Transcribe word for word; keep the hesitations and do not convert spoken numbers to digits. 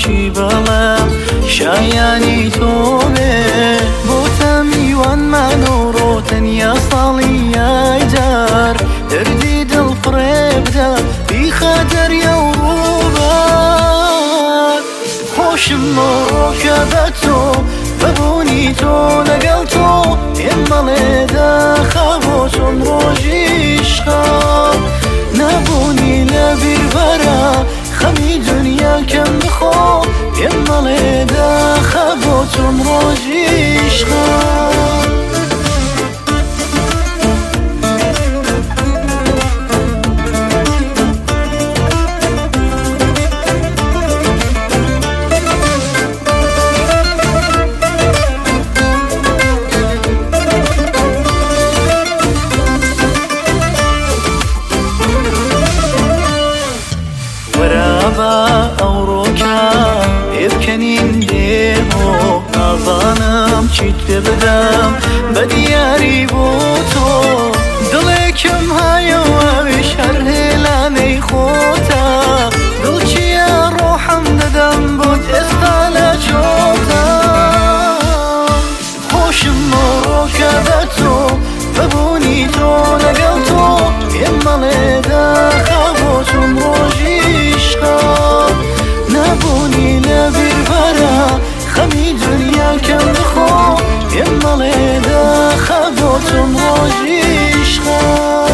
چی بڵێم شایانی تۆ بێ بۆتە میوان من و ڕۆتەنیا ساڵی یایدار دەردی دڵ فڕێبدا بیخە دەریا و ڕووبات خۆشم ڕۆکە بە تۆ بەبوونی تۆ لەگەڵ تۆ پێم بەڵێ داخە بۆ چۆن ڕۆژی عشقا نەبوونی لە بیربەرە خەمی دنیا کەم بخۆ پێم بەڵێ داخە بۆ چۆن ڕۆژی عشقا ئەوڕۆکە پێبکەنین دێمۆ نازانم چیت پێ بدەم بە دیاری بۆ تۆ دڵێکم هایەوەویش هەر هێلانەی خۆتە دڵچیە ڕۆحەم دەدەم بۆت ئێستا لە چۆتە خۆشم ڕۆکە بە تۆ بەبوونی تۆ لەگەڵ تۆ پێم بەڵێ داخە بۆ چۆن ڕۆژی عشقا نەبوونی لە بیربەرە خەمی دنیا کەم بخۆ پێم بەڵێ داخە بۆ چۆن ڕۆژی عشقا